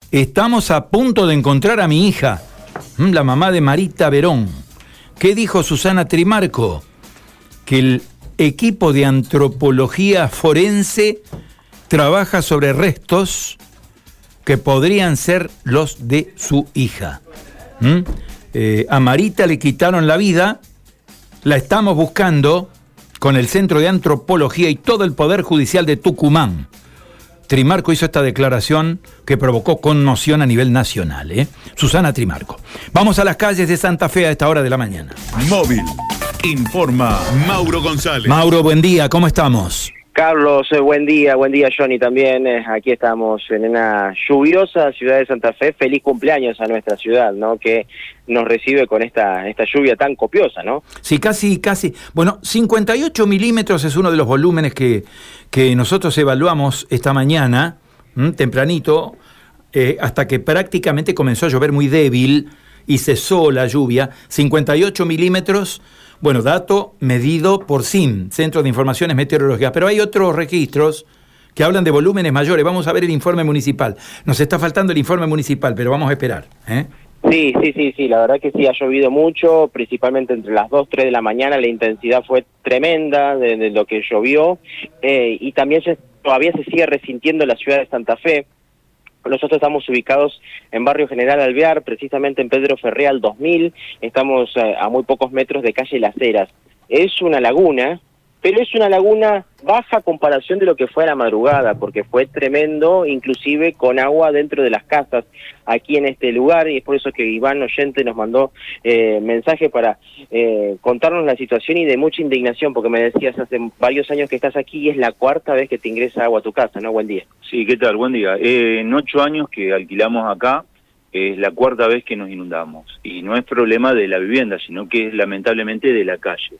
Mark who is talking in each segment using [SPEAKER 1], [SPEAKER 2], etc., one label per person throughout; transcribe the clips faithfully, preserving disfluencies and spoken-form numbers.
[SPEAKER 1] Estamos a punto de encontrar a mi hija, la mamá de Marita Verón. ¿Qué dijo Susana Trimarco? Que el equipo de antropología forense trabaja sobre restos que podrían ser los de su hija. ¿Mm? Eh, a Marita le quitaron la vida, la estamos buscando con el Centro de Antropología y todo el Poder Judicial de Tucumán. Trimarco hizo esta declaración que provocó conmoción a nivel nacional, ¿eh? Susana Trimarco. Vamos a las calles de Santa Fe a esta hora de la mañana.
[SPEAKER 2] Móvil. Informa Mauro González.
[SPEAKER 1] Mauro, buen día, ¿cómo estamos?
[SPEAKER 3] Carlos, eh, buen día, buen día Johnny también. Eh, aquí estamos en una lluviosa ciudad de Santa Fe. Feliz cumpleaños a nuestra ciudad, ¿no? Que nos recibe con esta esta lluvia tan copiosa, ¿no?
[SPEAKER 1] Sí, casi, casi. Bueno, cincuenta y ocho milímetros es uno de los volúmenes que, que nosotros evaluamos esta mañana, ¿m? tempranito, eh, hasta que prácticamente comenzó a llover muy débil y cesó la lluvia. cincuenta y ocho milímetros. Bueno, dato medido por C I M, Centro de Informaciones Meteorológicas, pero hay otros registros que hablan de volúmenes mayores. Vamos a ver el informe municipal. Nos está faltando el informe municipal, pero vamos a esperar, ¿eh?
[SPEAKER 3] Sí, sí, sí, sí, la verdad que sí, ha llovido mucho, principalmente entre las dos, tres de la mañana, la intensidad fue tremenda de, de lo que llovió, eh, y también se, todavía se sigue resintiendo la ciudad de Santa Fe. Nosotros estamos ubicados en Barrio General Alvear, precisamente en Pedro Ferré al dos mil, estamos eh, a muy pocos metros de calle Las Heras. Es una laguna, pero es una laguna baja a comparación de lo que fue a la madrugada, porque fue tremendo, inclusive con agua dentro de las casas aquí en este lugar, y es por eso que Iván Oyente nos mandó eh, mensaje para eh, contarnos la situación y de mucha indignación, porque me decías hace varios años que estás aquí y es la cuarta vez que te ingresa agua a tu casa, ¿no? Buen día.
[SPEAKER 4] Sí, ¿qué tal? Buen día. Eh, en ocho años que alquilamos acá, es la cuarta vez que nos inundamos, y no es problema de la vivienda, sino que es lamentablemente de la calle.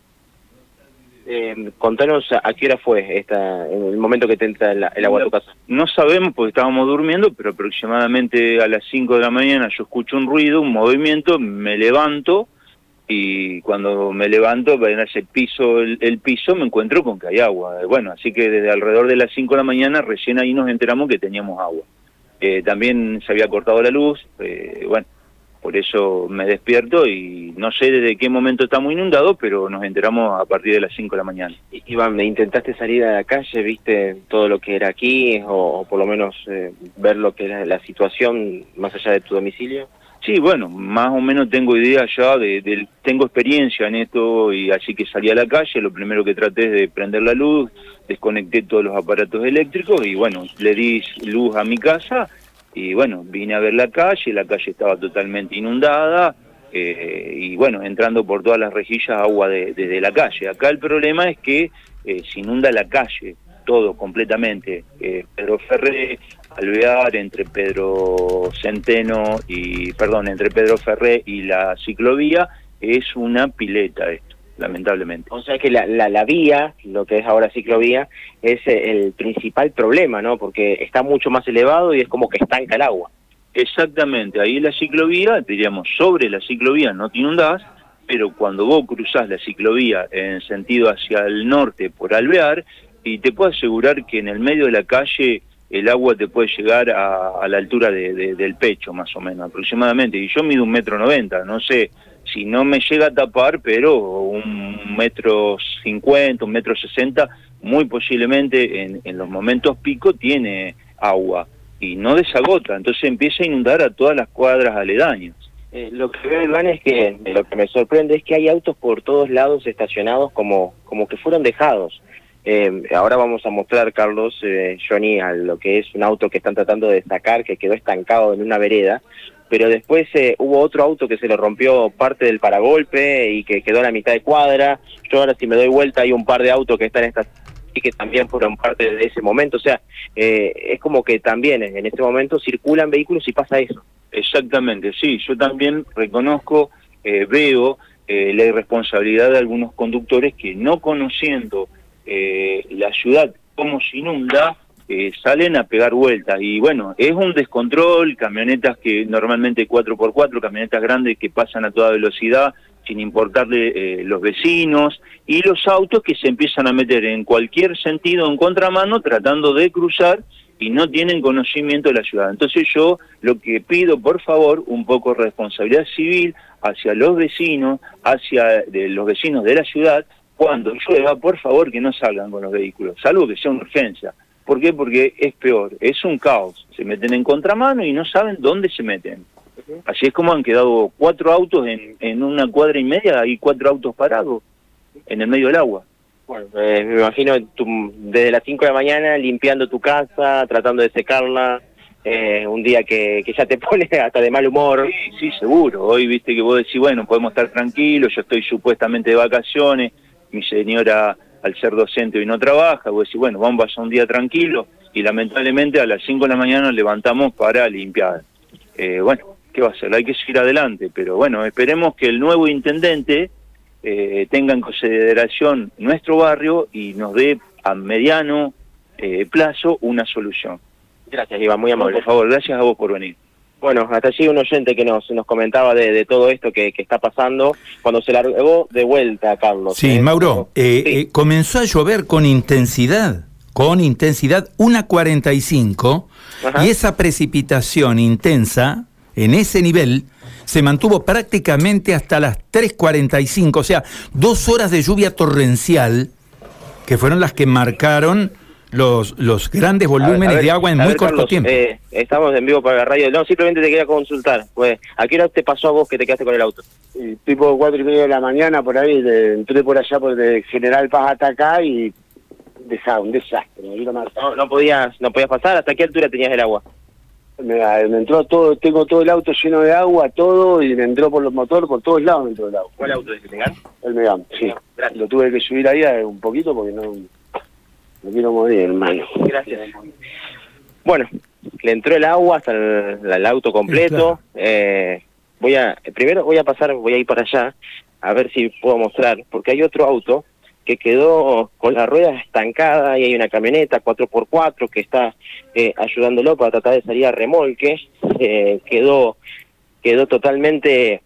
[SPEAKER 3] Eh, contanos a qué hora fue esta, en el momento que te entra el, el agua a tu casa.
[SPEAKER 4] No sabemos porque estábamos durmiendo, pero aproximadamente a las cinco de la mañana yo escucho un ruido, un movimiento, me levanto y cuando me levanto en ese piso, el, el piso, me encuentro con que hay agua. Bueno, así que desde alrededor de las cinco de la mañana recién ahí nos enteramos que teníamos agua. Eh, también se había cortado la luz, eh, bueno. Por eso me despierto y no sé desde qué momento estamos inundados, pero nos enteramos a partir de las cinco de la mañana.
[SPEAKER 3] Iván, ¿intentaste salir a la calle? ¿Viste todo lo que era aquí? O, o por lo menos eh, ver lo que era la situación más allá de tu domicilio.
[SPEAKER 4] Sí, bueno, más o menos tengo idea ya, de, de tengo experiencia en esto, y así que salí a la calle. Lo primero que traté es de prender la luz, desconecté todos los aparatos eléctricos y bueno, le di luz a mi casa. Y bueno, vine a ver la calle, la calle estaba totalmente inundada, eh, y bueno, entrando por todas las rejillas agua de, de, de la calle. Acá el problema es que eh, se inunda la calle, todo completamente. Eh, Pedro Ferré, Alvear, entre Pedro Centeno y, perdón, entre Pedro Ferré y la ciclovía, es una pileta esto, lamentablemente.
[SPEAKER 3] O sea que la, la, la vía, lo que es ahora ciclovía, es el principal problema, ¿no? Porque está mucho más elevado y es como que estanca el agua.
[SPEAKER 4] Exactamente, ahí la ciclovía, diríamos, sobre la ciclovía no te inundás, pero cuando vos cruzás la ciclovía en sentido hacia el norte por Alvear, y te puedo asegurar que en el medio de la calle el agua te puede llegar a, a la altura de, de, del pecho, más o menos, aproximadamente, y yo mido un metro noventa, no sé si no me llega a tapar, pero un metro cincuenta, un metro sesenta, muy posiblemente en, en los momentos pico tiene agua y no desagota, entonces empieza a inundar a todas las cuadras aledañas.
[SPEAKER 3] Eh, lo que veo, Iván, es que lo que me sorprende es que hay autos por todos lados estacionados como, como que fueron dejados. Eh, ahora vamos a mostrar, Carlos, eh, Johnny, a lo que es un auto que están tratando de sacar, que quedó estancado en una vereda, pero después eh, hubo otro auto que se le rompió parte del paragolpe y que quedó a la mitad de cuadra. Yo ahora, si me doy vuelta, hay un par de autos que están en esta y que también fueron parte de ese momento. O sea, eh, es como que también en este momento circulan vehículos y pasa eso.
[SPEAKER 4] Exactamente, sí, yo también reconozco, eh, veo eh, la irresponsabilidad de algunos conductores que, no conociendo eh, la ciudad cómo se inunda, eh, salen a pegar vueltas. Y bueno, es un descontrol, camionetas que normalmente cuatro por cuatro, camionetas grandes que pasan a toda velocidad sin importarle eh, los vecinos, y los autos que se empiezan a meter en cualquier sentido en contramano tratando de cruzar, y no tienen conocimiento de la ciudad. Entonces yo lo que pido, por favor, un poco de responsabilidad civil hacia los vecinos, hacia de los vecinos de la ciudad, cuando llueva, por favor, que no salgan con los vehículos, salvo que sea una urgencia. ¿Por qué? Porque es peor, es un caos. Se meten en contramano y no saben dónde se meten. Así es como han quedado cuatro autos en, en una cuadra y media, hay cuatro autos parados en el medio del agua.
[SPEAKER 3] Bueno, eh, me imagino tu, desde las cinco de la mañana limpiando tu casa, tratando de secarla, eh, un día que, que ya te pone hasta de mal humor.
[SPEAKER 4] Sí, sí, seguro. Hoy viste que vos decís, bueno, podemos estar tranquilos, yo estoy supuestamente de vacaciones, mi señora al ser docente hoy no trabaja, vos decís, bueno, vamos a pasar un día tranquilo, y lamentablemente a las cinco de la mañana nos levantamos para limpiar. Eh, bueno, ¿qué va a hacer? Hay que seguir adelante, pero bueno, esperemos que el nuevo intendente eh, tenga en consideración nuestro barrio y nos dé a mediano eh, plazo una solución.
[SPEAKER 3] Gracias, Iván, muy amable.
[SPEAKER 4] No, por favor, gracias a vos por venir.
[SPEAKER 3] Bueno, hasta allí un oyente que nos nos comentaba de, de todo esto que, que está pasando cuando se largó de vuelta a Carlos.
[SPEAKER 1] Sí,
[SPEAKER 3] ¿eh?
[SPEAKER 1] Mauro, eh,
[SPEAKER 3] sí.
[SPEAKER 1] Eh, comenzó a llover con intensidad, con intensidad, una cuarenta y cinco,
[SPEAKER 3] Ajá.
[SPEAKER 1] y esa precipitación intensa, en ese nivel, se mantuvo prácticamente hasta las tres cuarenta y cinco, o sea, dos horas de lluvia torrencial, que fueron las que marcaron los los grandes volúmenes
[SPEAKER 3] A ver, a ver,
[SPEAKER 1] de agua en
[SPEAKER 3] a
[SPEAKER 1] muy
[SPEAKER 3] ver,
[SPEAKER 1] corto
[SPEAKER 3] Carlos,
[SPEAKER 1] tiempo.
[SPEAKER 3] Eh, estamos en vivo para la radio. No, simplemente te quería consultar. Pues, ¿a qué hora te pasó a vos que te quedaste con el auto?
[SPEAKER 5] Y tipo cuatro y media de la mañana, por ahí, de, entré por allá por de General Paz hasta acá y dejaba un desastre. Me, vino mal.
[SPEAKER 3] No, no podías no podías pasar. ¿Hasta qué altura tenías el agua?
[SPEAKER 5] Me, me entró todo, tengo todo el auto lleno de agua, todo, y me entró por los motores, por todos lados me entró el agua.
[SPEAKER 3] ¿Cuál auto es el Megane?
[SPEAKER 5] El Megane, sí.
[SPEAKER 3] Gracias.
[SPEAKER 5] Lo tuve que subir ahí a- un poquito porque no, no quiero morir, hermano.
[SPEAKER 3] Gracias. Bueno, le entró el agua hasta el, el auto completo.
[SPEAKER 1] Sí, claro.
[SPEAKER 3] eh, voy a primero voy a pasar, voy a ir para allá a ver si puedo mostrar, porque hay otro auto que quedó con la rueda estancada y hay una camioneta cuatro por cuatro que está eh, ayudándolo para tratar de salir a remolque. Eh, quedó quedó totalmente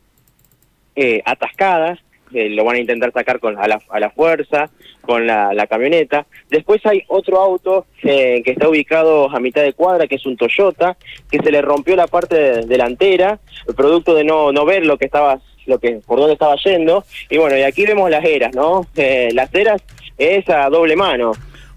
[SPEAKER 3] eh, atascada. Eh, lo van a intentar sacar con a la, a la fuerza con la, la camioneta. Después hay otro auto eh, que está ubicado a mitad de cuadra, que es un Toyota, que se le rompió la parte de, delantera, producto de no no ver lo que estaba, lo que por dónde estaba yendo. Y bueno, y aquí vemos las eras, ¿no? Eh, las eras es a doble mano,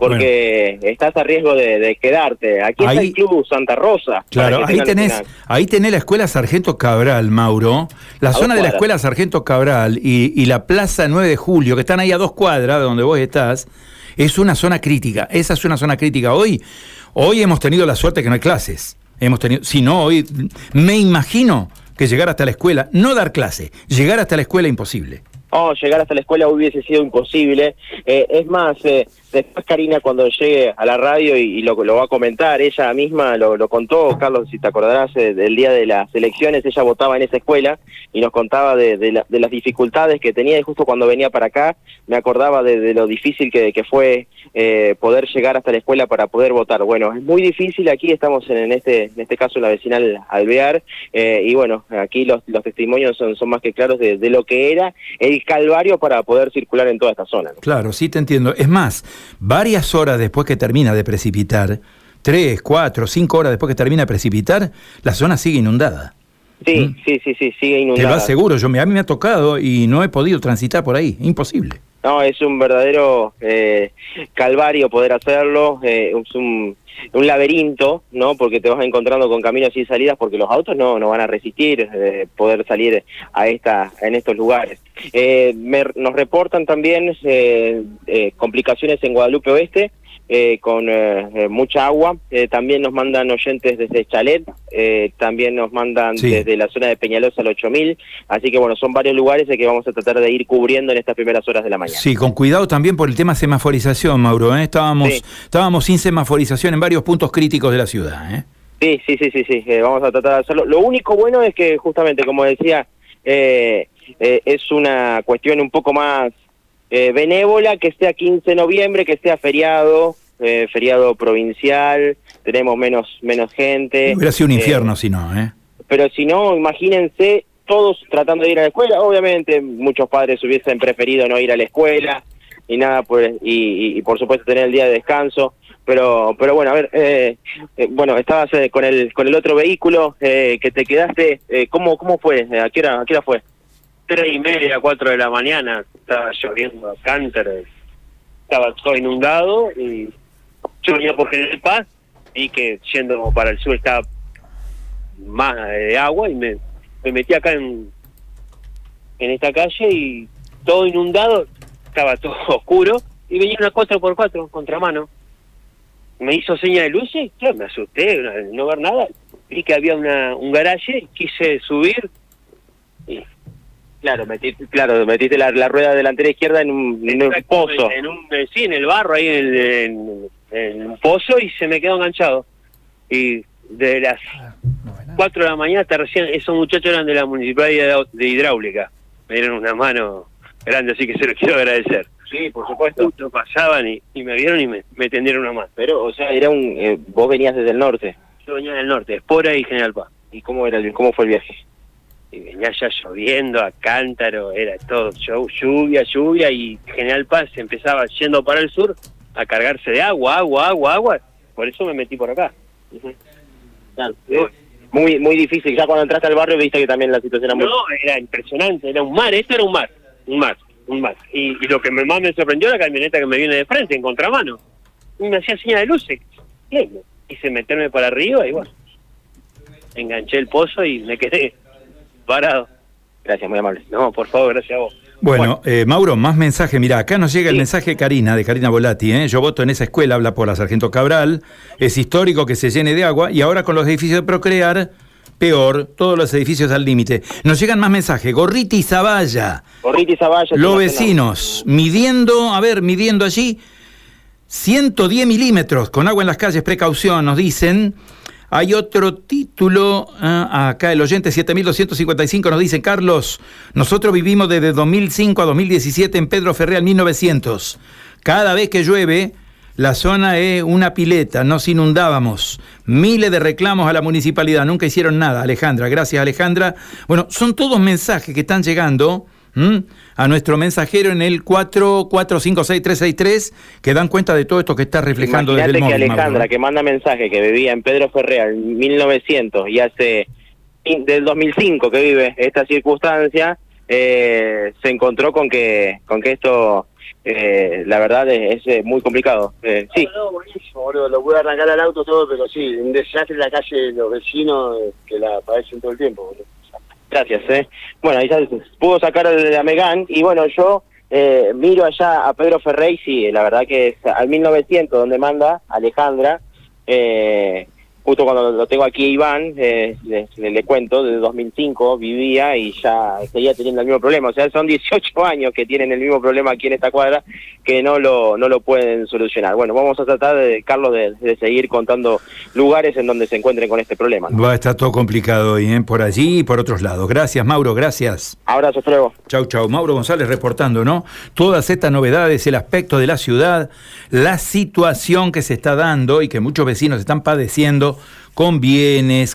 [SPEAKER 3] porque bueno, estás a riesgo de, de quedarte. Aquí ahí, está el Club Santa Rosa.
[SPEAKER 1] Claro, ahí tenés, ahí tenés la Escuela Sargento Cabral, Mauro, la zona de la Escuela Sargento Cabral y, y la Plaza nueve de Julio, que están ahí a dos cuadras de donde vos estás, es una zona crítica, esa es una zona crítica. Hoy, hoy hemos tenido la suerte que no hay clases, hemos tenido, si no, hoy me imagino que llegar hasta la escuela, no dar clase, llegar hasta la escuela imposible.
[SPEAKER 3] Oh, llegar hasta la escuela hubiese sido imposible. Eh, es más, eh, después Karina cuando llegue a la radio y, y lo, lo va a comentar, ella misma lo, lo contó, Carlos, si te acordarás, eh, del día de las elecciones, ella votaba en esa escuela y nos contaba de, de, la, de las dificultades que tenía, y justo cuando venía para acá me acordaba de, de lo difícil que, que fue eh, poder llegar hasta la escuela para poder votar. Bueno, es muy difícil, aquí estamos en, en este en este caso en la vecinal Alvear, eh, y bueno, aquí los, los testimonios son, son más que claros de, de lo que era el calvario para poder circular en toda esta zona, ¿no?
[SPEAKER 1] Claro, sí te entiendo. Es más, varias horas después que termina de precipitar, tres, cuatro, cinco horas después que termina de precipitar, la zona sigue inundada.
[SPEAKER 3] Sí,
[SPEAKER 1] ¿Mm?
[SPEAKER 3] sí, sí, sí, sigue inundada.
[SPEAKER 1] Te lo aseguro, yo, a mí me ha tocado y no he podido transitar por ahí, imposible.
[SPEAKER 3] No, es un verdadero eh, calvario poder hacerlo, eh, es un, un laberinto, ¿no? Porque te vas encontrando con caminos y salidas, porque los autos no, no van a resistir eh, poder salir a esta en estos lugares. Eh, me, nos reportan también eh, eh, complicaciones en Guadalupe Oeste, eh, con eh, mucha agua. Eh, también nos mandan oyentes desde Chalet, eh, también nos mandan sí. desde la zona de Peñalosa al ocho mil, así que bueno, son varios lugares que vamos a tratar de ir cubriendo en estas primeras horas de la mañana.
[SPEAKER 1] Sí, con cuidado también por el tema semaforización, Mauro, ¿eh? Estábamos, sí. estábamos sin semaforización en varios puntos críticos de la ciudad, ¿eh?
[SPEAKER 3] Sí, sí, sí, sí, sí, eh, vamos a tratar de hacerlo. Lo único bueno es que justamente, como decía, eh, eh, es una cuestión un poco más eh, benévola, que sea quince de noviembre, que sea feriado, eh, feriado provincial, tenemos menos menos gente.
[SPEAKER 1] Hubiera sido un infierno
[SPEAKER 3] eh,
[SPEAKER 1] si no, ¿eh?
[SPEAKER 3] Pero si no, imagínense todos tratando de ir a la escuela. Obviamente muchos padres hubiesen preferido no ir a la escuela y nada, por, y, y, y por supuesto tener el día de descanso, Pero, pero bueno, a ver, eh, eh, bueno, estabas eh, con el con el otro vehículo eh, que te quedaste, eh, ¿cómo cómo fue? ¿A qué hora, a qué hora fue?
[SPEAKER 6] Tres y media, cuatro de la mañana, estaba lloviendo a cántaros, estaba todo inundado y yo venía por General Paz y que yendo para el sur estaba más de agua y me, me metí acá en, en esta calle y todo inundado, estaba todo oscuro y venía una cuatro por cuatro, contramano. Me hizo seña de luces, claro, me asusté, no, no ver nada, vi que había una un garaje, quise subir y...
[SPEAKER 3] Claro, metiste, claro, metiste la, la rueda delantera izquierda en un, en un pozo.
[SPEAKER 6] En un, sí, en el barro, ahí en, en, en un pozo y se me quedó enganchado. Y de las cuatro de la mañana hasta recién, esos muchachos eran de la Municipalidad de, de Hidráulica. Me dieron una mano grande, así que se los quiero agradecer.
[SPEAKER 3] Sí, por supuesto.
[SPEAKER 6] Justo pasaban y, y me vieron y me, me tendieron una mano.
[SPEAKER 3] Pero, o sea, era un, eh, vos venías desde el norte.
[SPEAKER 6] Yo venía del norte, Espora y General Paz.
[SPEAKER 3] ¿Y cómo era el, cómo fue el viaje?
[SPEAKER 6] Y venía ya lloviendo a cántaro, era todo show, lluvia, lluvia, y General Paz empezaba yendo para el sur a cargarse de agua, agua, agua, agua. Por eso me metí por acá.
[SPEAKER 3] Uh-huh. Claro. Eh, muy muy difícil. Ya cuando entraste al barrio viste que también la situación era muy...
[SPEAKER 6] No, era impresionante, era un mar, esto era un mar, un mar, un mar. Y, y lo que me, más me sorprendió la camioneta que me viene de frente, en contramano. Y me hacía señal de luces. ¿Qué? Quise meterme para arriba y bueno, enganché el pozo y me quedé parado.
[SPEAKER 3] Gracias, muy amable.
[SPEAKER 6] No, por favor, gracias a vos.
[SPEAKER 1] Bueno, bueno. Eh, Mauro, más mensaje. Mirá, acá nos llega sí. el mensaje de Karina, de Karina Volati. ¿eh? Yo voto en esa escuela, habla por la Sargento Cabral. Es histórico que se llene de agua y ahora con los edificios de Procrear, peor, todos los edificios al límite. Nos llegan más mensajes. Gorriti y Zavalla.
[SPEAKER 3] Gorriti y Zavalla.
[SPEAKER 1] Los vecinos, midiendo, a ver, midiendo allí, ciento diez milímetros con agua en las calles, precaución, nos dicen. Hay otro título, ah, acá el oyente siete mil doscientos cincuenta y cinco nos dice, Carlos, nosotros vivimos desde dos mil cinco a dos mil diecisiete en Pedro Ferrer mil novecientos. Cada vez que llueve, la zona es una pileta, nos inundábamos. Miles de reclamos a la municipalidad, nunca hicieron nada. Alejandra, gracias Alejandra. Bueno, son todos mensajes que están llegando ¿Mm? a nuestro mensajero en el cuatro cuatro cinco seis tres seis tres, que dan cuenta de todo esto que está reflejando
[SPEAKER 3] Imaginate
[SPEAKER 1] desde el móvil.
[SPEAKER 3] Que Alejandra,
[SPEAKER 1] Mauro,
[SPEAKER 3] que manda mensaje, que vivía en Pedro Ferrer en mil novecientos y hace del dos mil cinco que vive esta circunstancia, eh, se encontró con que con que esto, eh, la verdad, es, es muy complicado. Eh, sí.
[SPEAKER 5] No, no, buenísimo, boludo. Lo pude arrancar al auto todo, pero sí, un desastre en la calle, los vecinos que la padecen todo el tiempo, boludo.
[SPEAKER 3] Gracias, eh. Bueno, ahí ya pudo sacar el de Amegán y bueno, yo eh, miro allá a Pedro Ferrer y sí, la verdad que es al mil novecientos donde manda Alejandra, eh, justo cuando lo tengo aquí Iván, eh, le, le, le cuento, desde dos mil cinco vivía y ya seguía teniendo el mismo problema, o sea, son dieciocho años que tienen el mismo problema aquí en esta cuadra, que no lo no lo pueden solucionar. Bueno, vamos a tratar, de Carlos, de, de seguir contando lugares en donde se encuentren con este problema, ¿no?
[SPEAKER 1] Va a estar todo complicado hoy, ¿eh? Por allí y por otros lados. Gracias, Mauro, gracias.
[SPEAKER 3] Abrazo, hasta luego.
[SPEAKER 1] Chau, chau. Mauro González reportando, ¿no? Todas estas novedades, el aspecto de la ciudad, la situación que se está dando y que muchos vecinos están padeciendo con bienes,